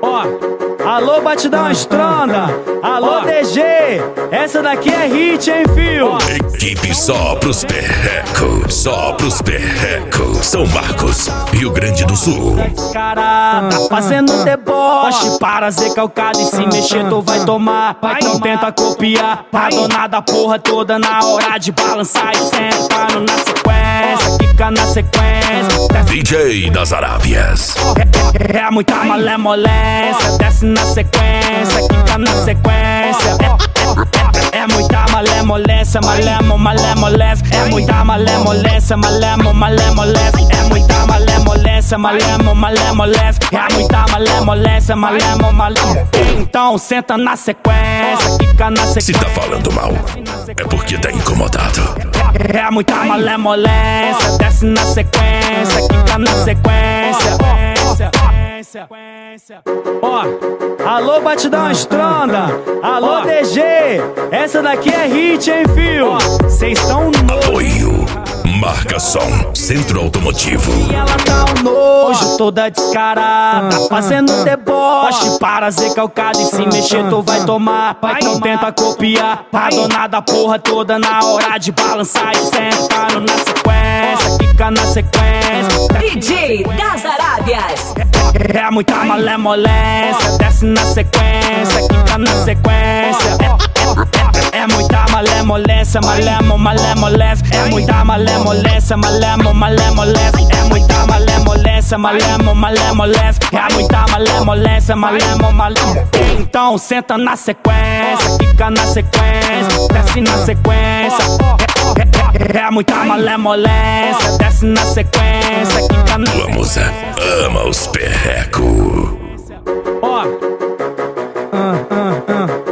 Ó, alô Batidão Estronda, alô DG, essa daqui é hit, hein, fio? Equipe só pros perrecos, só pros perrecos. São Marcos, Rio Grande do Sul. Cara, tá fazendo deboche, para ser calcado e se mexer tu vai tomar. Não tenta copiar, pra donar da porra toda na hora de balançar e sentando na sequência, fica na sequência. DJ das Arábias. É muita malemolência, desce na sequência, quica na sequência. É muita malemolência, malemolência. É muita malemolência, malemolência. É muita malemolência, malemolência. É muita malemolência, malemolência. Então senta na sequência, quica na sequência. Se tá falando mal, é porque tá incomodado. É muita malemolência, desce na sequência, quica na sequência. Ó, alô Batidão Estronda, alô DG, essa daqui é hit, hein, fio? Cês tão nojo. Apoio, Marca Som, Centro Automotivo. E ela tá um nojo, toda descarada, fazendo deboche, para ser calcado e se mexer tu vai tomar. Não tenta copiar, pra donar da porra toda na hora de balançar e sentando na sequência, fica na sequência. DJ das Arábias. É muita malemolência, desce na sequência, quica na sequência. É muita malemolência, malemolência. É muita malemolência, malemolência. É muita malemolência, malemolência. É muita malemolência, malemolência. Então senta na sequência, quica na sequência, desce na sequência. É muita malemolência, desce na sequência, quica na sequência. Tua musa ama os perrecos. Ó,